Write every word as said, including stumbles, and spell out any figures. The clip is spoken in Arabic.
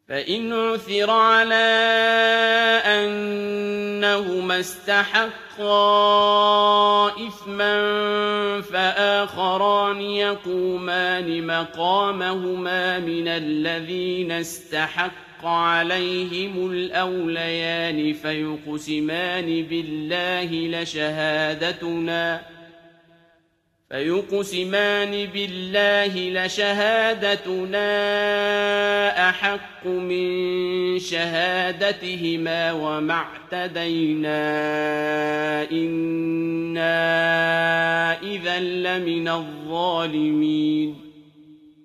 فإن عثر على أنهما استحقا إثما فآخران يقومان مقامهما من الذين استحق عليهم الأوليان فيقسمان بالله لشهادتنا فيقسمان بالله لشهادتنا أحق من شهادتهما وما اعتدينا إنا إذا لمن الظالمين